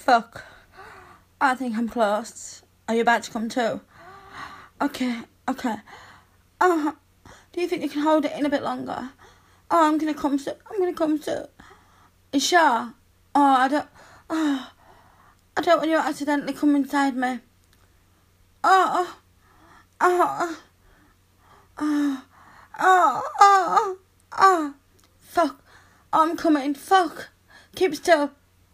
Fuck. I think I'm close. Are you about to come too? Okay. Do you think you can hold it in a bit longer? Oh, I'm gonna come too. You sure? I don't want you to accidentally come inside me. Oh. Fuck. I'm coming. Fuck. Keep still.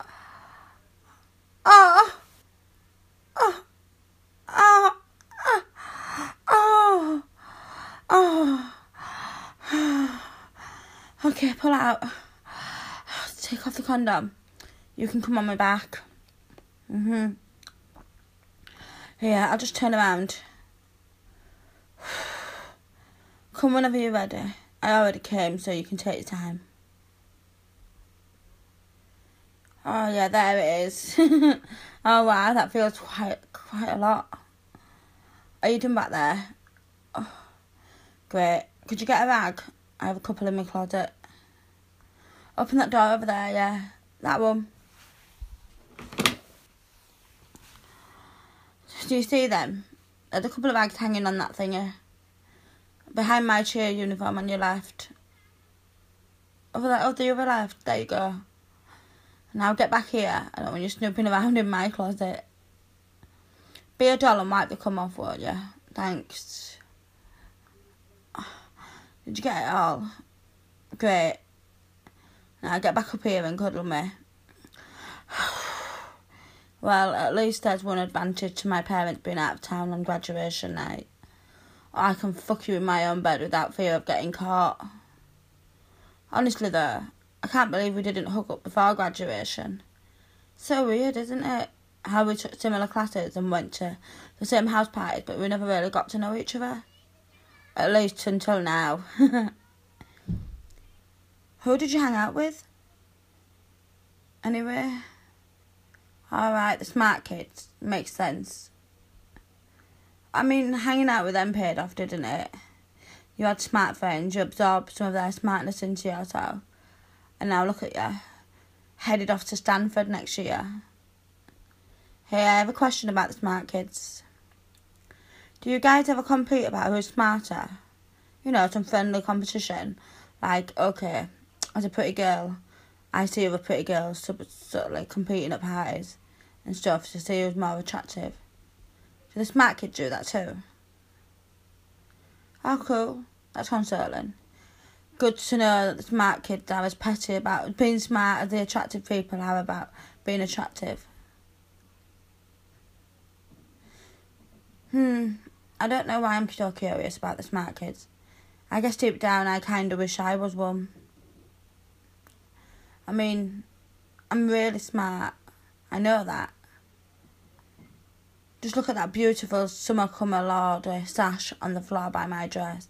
Okay, pull out. Take off the condom. You can come on my back. Here, I'll just turn around. Come whenever you're ready. I already came, so you can take your time. Oh yeah, there it is. Oh wow, that feels quite a lot. Are you done back there? Oh, great. Could you get a rag? I have a couple in my closet. Open that door over there, yeah. That one. Do you see them? There's a couple of rags hanging on that thingy. Behind my cheer uniform on your left. Over the other left. There you go. Now get back here. I don't want you snooping around in my closet. Be a doll and wipe the cum off, won't you? Thanks. Did you get it all? Great. Now get back up here and cuddle me. Well, at least there's one advantage to my parents being out of town on graduation night. I can fuck you in my own bed without fear of getting caught. Honestly though, I can't believe we didn't hook up before graduation. So weird, isn't it? How we took similar classes and went to the same house parties, but we never really got to know each other. At least until now. Who did you hang out with? Anyway. Alright, the smart kids. Makes sense. I mean, hanging out with them paid off, didn't it? You had smart friends, you absorbed some of their smartness into yourself. And now look at you. Headed off to Stanford next year. Hey, I have a question about the smart kids. Do you guys ever compete about who's smarter? You know, some friendly competition. Like, okay, as a pretty girl, I see other pretty girls sort of like competing at parties and stuff to see who's more attractive. Do the smart kids do that too? Oh, cool. That's consoling. Good to know that the smart kids are as petty about being smart as the attractive people are about being attractive. I don't know why I'm so curious about the smart kids. I guess deep down I kind of wish I was one. I mean, I'm really smart. I know that. Just look at that beautiful summer colour Lordy sash on the floor by my dress.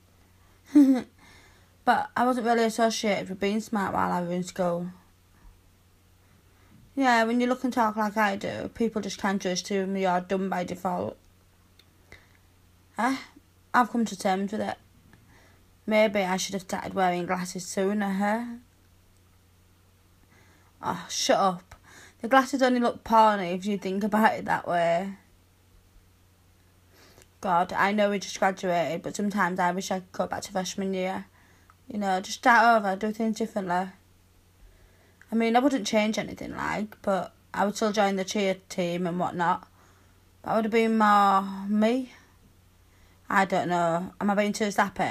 But I wasn't really associated with being smart while I was in school. Yeah, when you look and talk like I do, people just kind of assume you're dumb by default. I've come to terms with it. Maybe I should have started wearing glasses sooner, huh? Oh, shut up. The glasses only look porny if you think about it that way. God, I know we just graduated, but sometimes I wish I could go back to freshman year. You know, just start over, do things differently. I mean, I wouldn't change anything, but I would still join the cheer team and whatnot. But I would have been more me. I don't know. Am I being too sappy?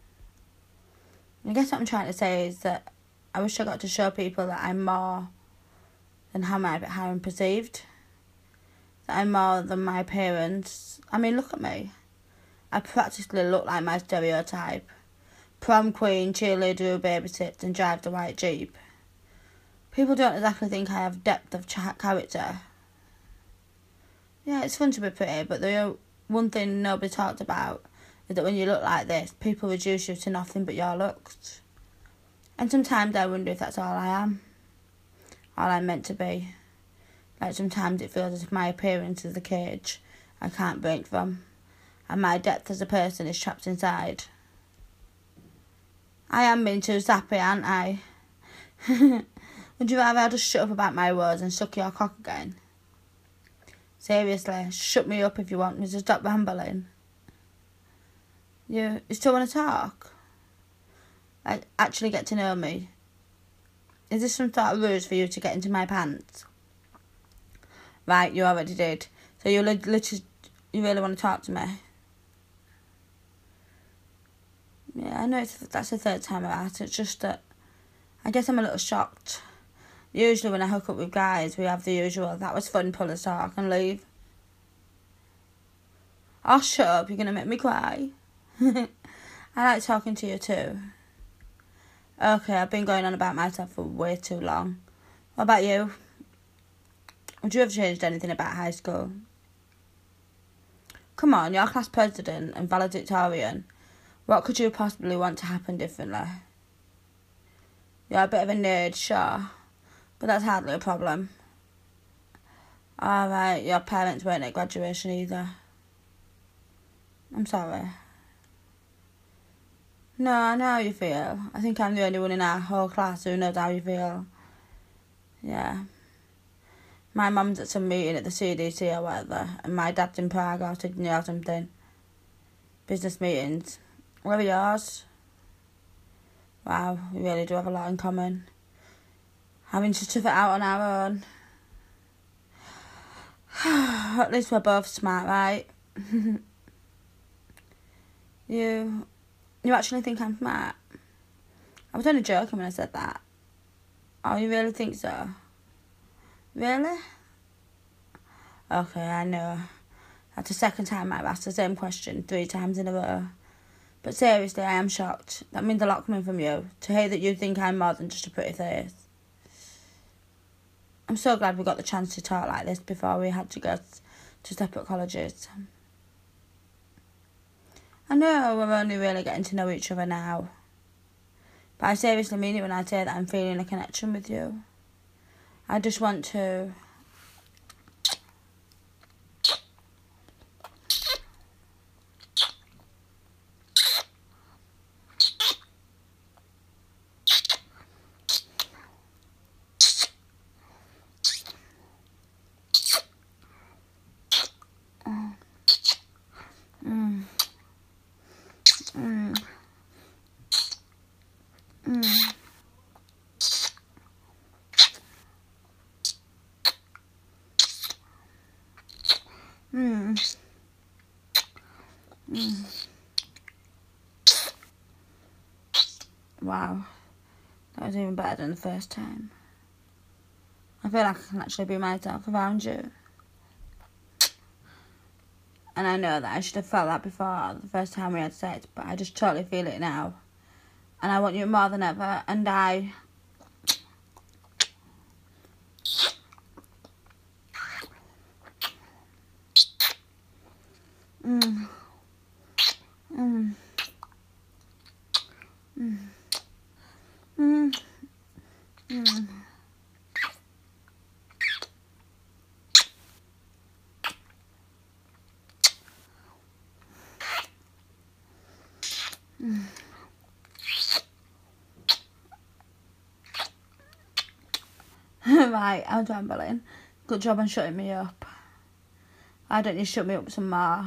I guess what I'm trying to say is that I wish I got to show people that I'm more than how I'm perceived. That I'm more than my parents. I mean, look at me. I practically look like my stereotype. Prom queen, cheerleader who babysits and drives a white Jeep. People don't exactly think I have depth of character. Yeah, it's fun to be pretty, but the one thing nobody talked about is that when you look like this, people reduce you to nothing but your looks. And sometimes I wonder if that's all I am. All I'm meant to be. Like sometimes it feels as if my appearance is a cage I can't break from, and my depth as a person is trapped inside. I am being too sappy, aren't I? Would you rather I just shut up about my words and suck your cock again? Seriously, shut me up if you want me to stop rambling. You still want to talk? Like, actually get to know me? Is this some sort of ruse for you to get into my pants? Right, you already did. So you literally, you really want to talk to me? Yeah, I know that's the third time I've asked. It's just that I guess I'm a little shocked. Usually when I hook up with guys, we have the usual, that was fun, pull a sock and leave. Oh, shut up, you're going to make me cry. I like talking to you too. Okay, I've been going on about myself for way too long. What about you? Would you have changed anything about high school? Come on, you're class president and valedictorian. What could you possibly want to happen differently? You're a bit of a nerd, sure, but that's hardly a problem. Alright, your parents weren't at graduation either. I'm sorry. No, I know how you feel. I think I'm the only one in our whole class who knows how you feel. Yeah. My mum's at some meeting at the CDC or whatever, and my dad's in Prague or Sydney or something. Business meetings. Where are yours? Wow, we really do have a lot in common. Having to tough it out on our own. At least we're both smart, right? You actually think I'm smart? I was only joking when I said that. Oh, you really think so? Really? Okay, I know. That's the second time I've asked the same question 3 times in a row. But seriously, I am shocked. That means a lot coming from you. To hear that you think I'm more than just a pretty face. I'm so glad we got the chance to talk like this before we had to go to separate colleges. I know we're only really getting to know each other now. But I seriously mean it when I say that I'm feeling a connection with you. I just want to... Wow, that was even better than the first time. I feel like I can actually be myself around you. And I know that I should have felt that before, the first time we had sex, but I just totally feel it now. And I want you more than ever, and I... Right, I'm rambling. Good job on shutting me up. Why don't you shut me up some more?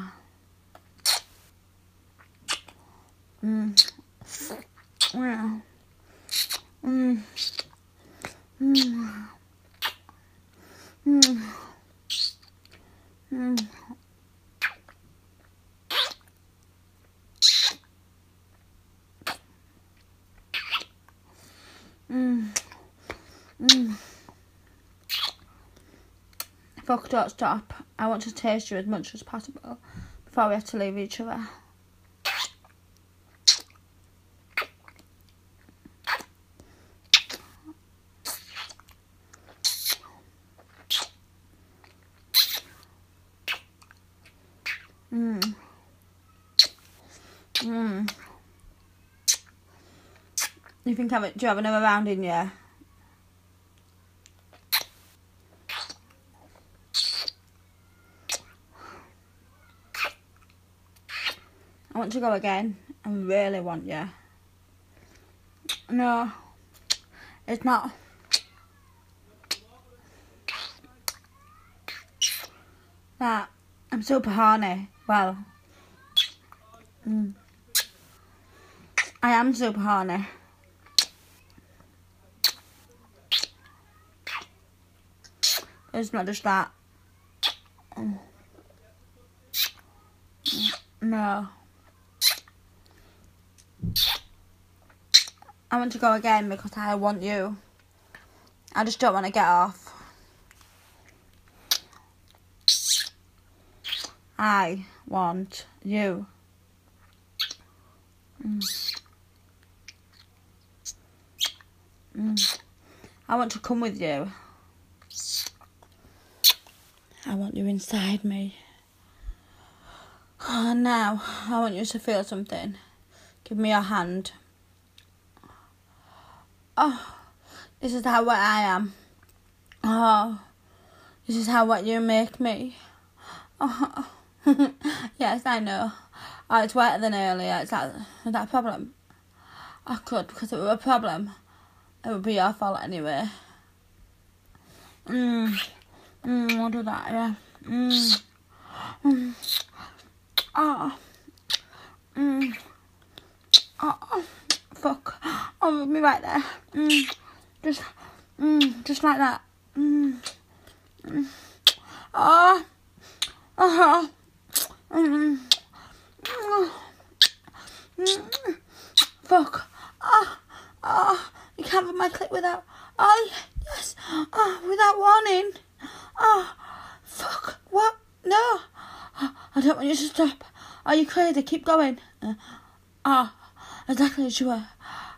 If I don't stop, I want to taste you as much as possible before we have to leave each other. You think do you have another round in you? I want to go again. I really want you. No, it's not. that I'm super horny. Well, I am super horny. It's not just that. No. I want to go again because I want you. I just don't want to get off. I want you. I want to come with you. I want you inside me. And now, I want you to feel something. Give me your hand. Oh, this is how wet I am. Oh, this is how wet you make me. Oh, yes, I know. Oh, it's wetter than earlier. Is that a problem? Oh, good, because if it were a problem, it would be your fault anyway. I'll do that, yeah. Oh, fuck. Oh, me right there. Just like that. Fuck. You can't put my clip without. Oh, yes. Without warning. Fuck. What? No. I don't want you to stop. Are you crazy? Keep going. Exactly as you were.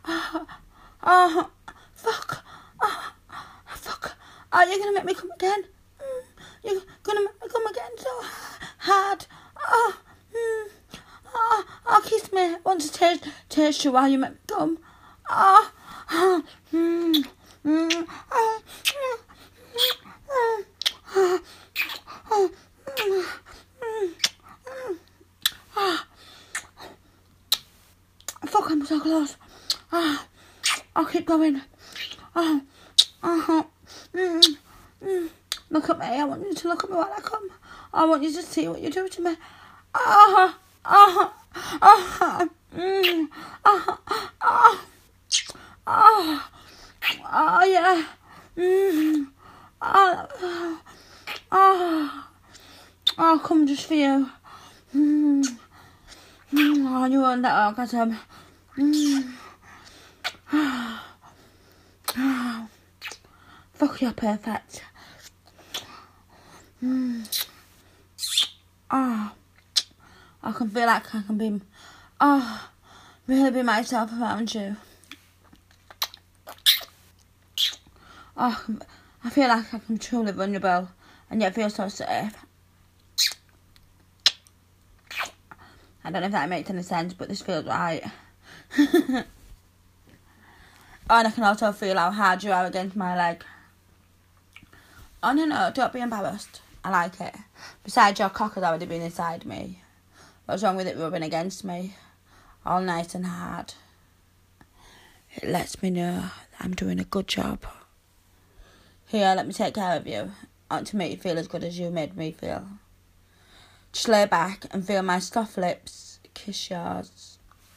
Fuck. Fuck. You're gonna make me come again. You're gonna make me come again so hard. Kiss me. I want to taste you while you make me come. Fuck, I'm so close. I'll keep going. Look at me. I want you to look at me while I come. I want you to see what you do to me. Yeah. I'll come just for you. You want that orgasm. Fuck, you're perfect. I can feel like I can be, really be myself around you. I feel like I can truly vulnerable and yet feel so safe. I don't know if that makes any sense, but this feels right. And I can also feel how hard you are against my leg. Oh, no, don't be embarrassed. I like it. Besides, your cock has already been inside me. What's wrong with it rubbing against me? All nice and hard. It lets me know I'm doing a good job. Here, let me take care of you. I want to make you feel as good as you made me feel. Just lay back and feel my soft lips kiss yours.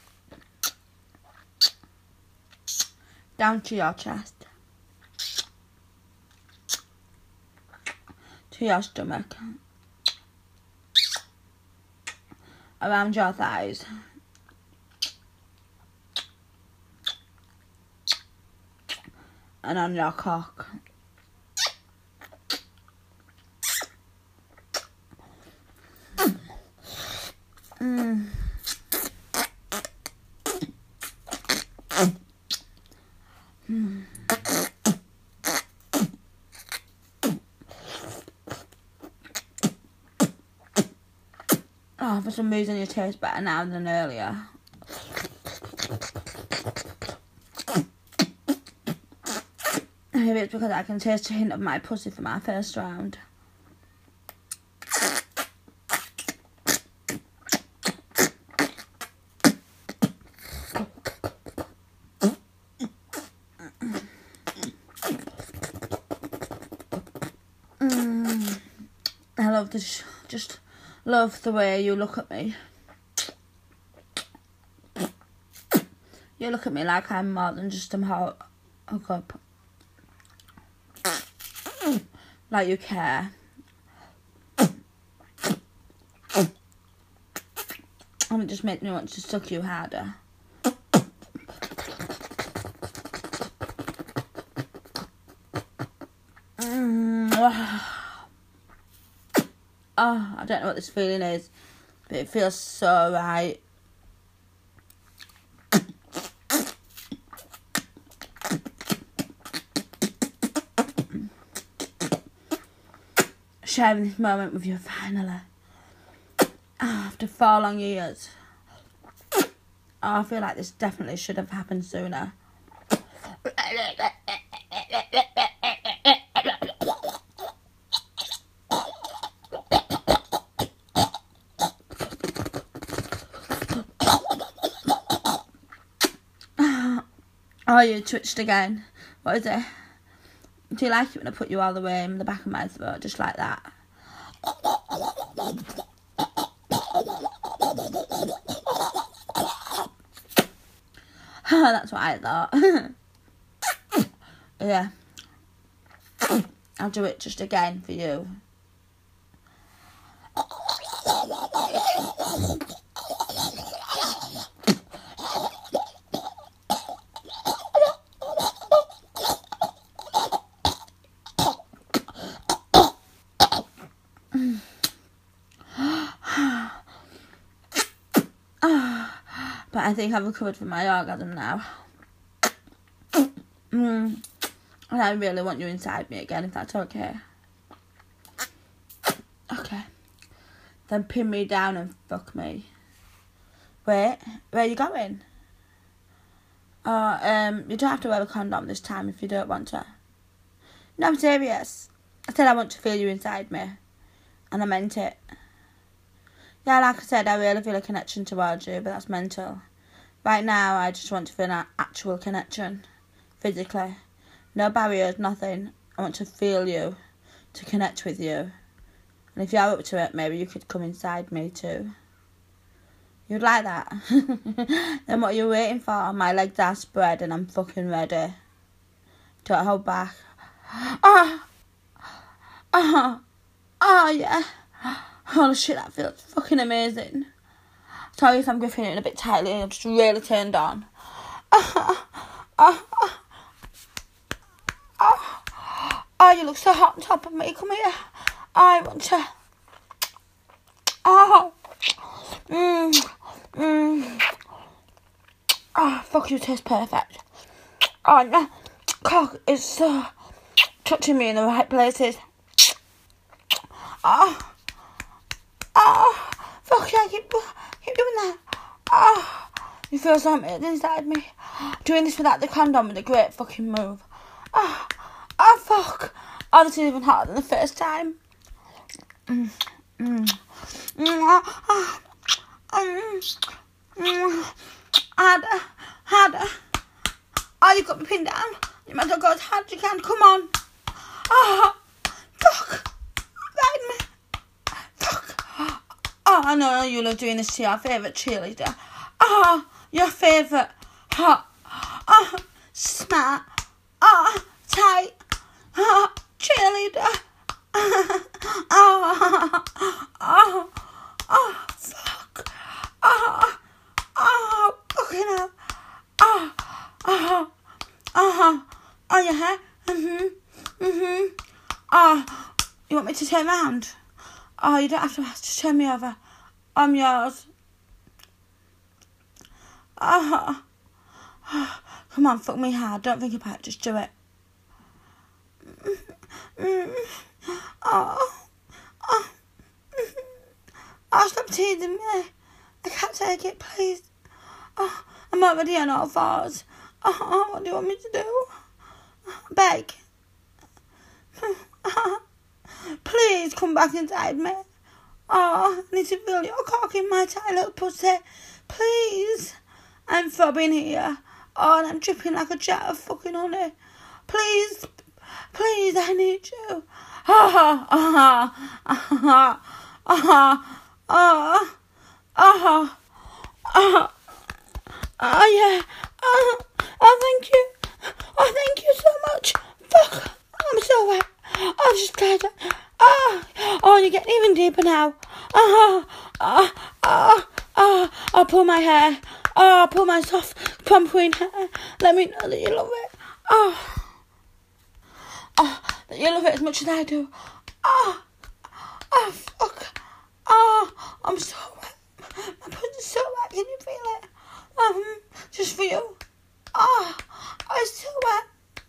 Down to your chest. To your stomach. Around your thighs. And on your cock. Oh, for some reason you taste better now than earlier. Maybe it's because I can taste a hint of my pussy from our first round. I love this. Just love the way you look at me. You look at me like I'm more than just a hookup. Like you care. And it just makes me want to suck you harder. Oh, I don't know what this feeling is, but it feels so right. Sharing this moment with you finally. After 4 long years. I feel like this definitely should have happened sooner. Oh, you twitched again. What is it? Do you like it when I put you all the way in the back of my throat, just like that? That's what I thought. Yeah. I'll do it just again for you. But I think I've recovered from my orgasm now. And I really want you inside me again, if that's okay. Okay. Then pin me down and fuck me. Wait, where are you going? You don't have to wear a condom this time if you don't want to. No, I'm serious. I said I want to feel you inside me. And I meant it. Yeah, like I said, I really feel a connection towards you, but that's mental. Right now, I just want to feel an actual connection. Physically. No barriers, nothing. I want to feel you. To connect with you. And if you're up to it, maybe you could come inside me too. You'd like that? Then what are you waiting for? My legs are spread and I'm fucking ready. Don't hold back. Oh, yeah. Holy shit, that feels fucking amazing. Sorry if I'm gripping it a bit tightly, I'm just really turned on. Oh, you look so hot on top of me. Come here. I want to. Oh, fuck, you taste perfect. Oh, no. Cock is so touching me in the right places. Fuck yeah, keep doing that. You feel so amazing inside me. Doing this without the condom is a great fucking move. Fuck. Oh, this is even hotter than the first time. Harder. Oh, you got me pinned down. You might as well go as hard as you can. Come on. Fuck. Ride me. Fuck. I know you love doing this to your favourite cheerleader. Your favourite. Hot. Smart. Tight. Cheerleader. Fuck. Fucking hell. Your hair. You want me to turn round? You don't have to just turn me over. I'm yours. Come on, fuck me hard. Don't think about it, just do it. Stop teasing me. I can't take it, please. I'm already on all fours. What do you want me to do? Beg. Please come back inside me. I need to feel your cock in my tight little pussy. Please. I'm throbbing here. And I'm dripping like a jar of fucking honey. Please, I need you. ah, ah, ah, ah, ah, ah, ah, oh yeah, oh thank you, oh thank you so much. Fuck, I'm so wet. I'm just glad. Oh, you're getting even deeper now. I'll pull my hair. I'll pull my soft, plump-green hair. Let me know that you love it. That you love it as much as I do. Fuck. I'm so wet. My pussy's so wet. Can you feel it? Just for you. It's so wet.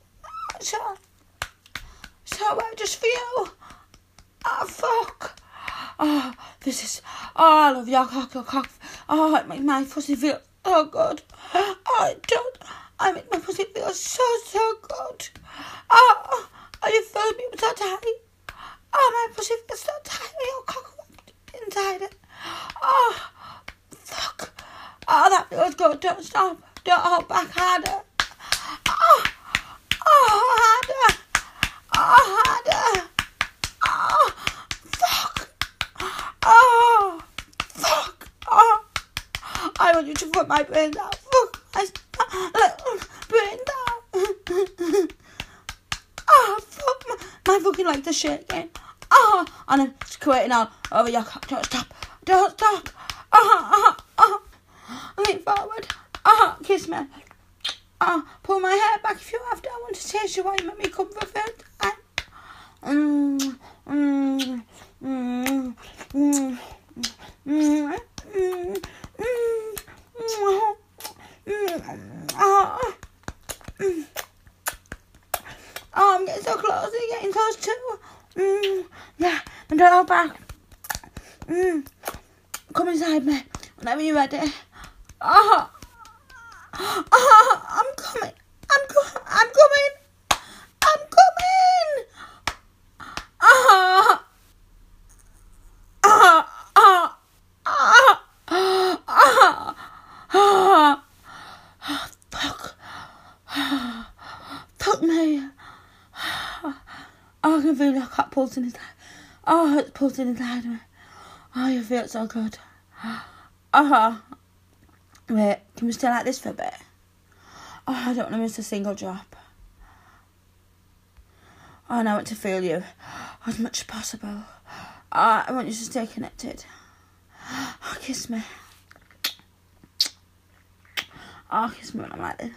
So wet, just for you. Fuck. This is. I love your cock. It makes my pussy feel so good. It does. I make my pussy feel so good. You feel me so tight. My pussy feels so tight with your cock inside it. Fuck. That feels good. Don't stop. Don't hold back harder. Harder. Harder. Fuck. Fuck. I want you to put my brains out. Fuck my brains out. Fuck my fucking legs are shaking. And I'm squirting all over your cock. Don't stop. Lean forward. Kiss me. Pull my hair back if you have to. I want to taste you while you make me come for food. I'm getting so close. You're getting close too. Yeah, and don't hold back. Come inside me whenever you're ready. I'm coming. Fuck me. I can feel your cock pulsing inside. It's pulsing inside me. You feel so good. Wait, can we stay like this for a bit? I don't want to miss a single drop. And I want to feel you as much as possible. I want you to stay connected. Kiss me. Kiss me when I'm like this.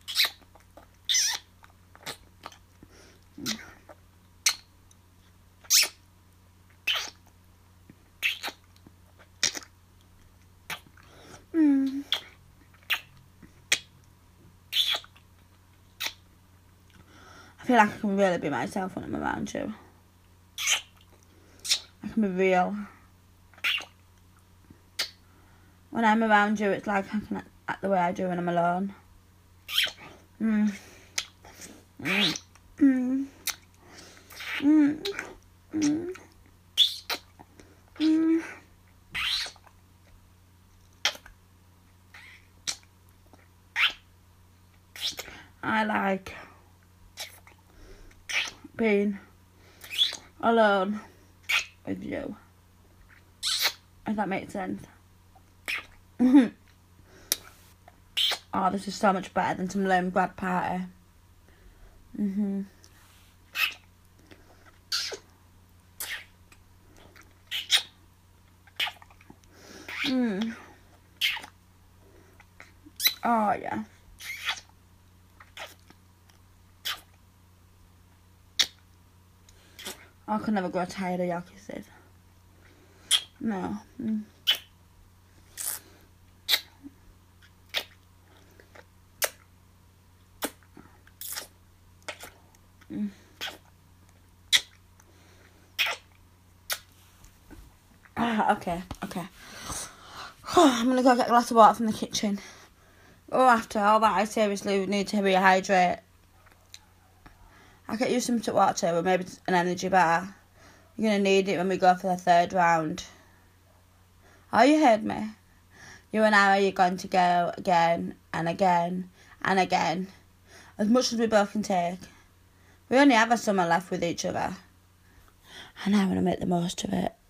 I feel like I can really be myself when I'm around you. I can be real. When I'm around you, it's like I can act the way I do when I'm alone. I like being alone with you, if that makes sense. This is so much better than some lame grad party. Oh yeah. I can never grow tired of your kisses. No. Okay. I'm gonna go get a glass of water from the kitchen. After all that, I seriously need to rehydrate. I'll get you some water or maybe an energy bar. You're going to need it when we go for the third round. You heard me. You and I are going to go again and again and again. As much as we both can take. We only have a summer left with each other. And I want to make the most of it.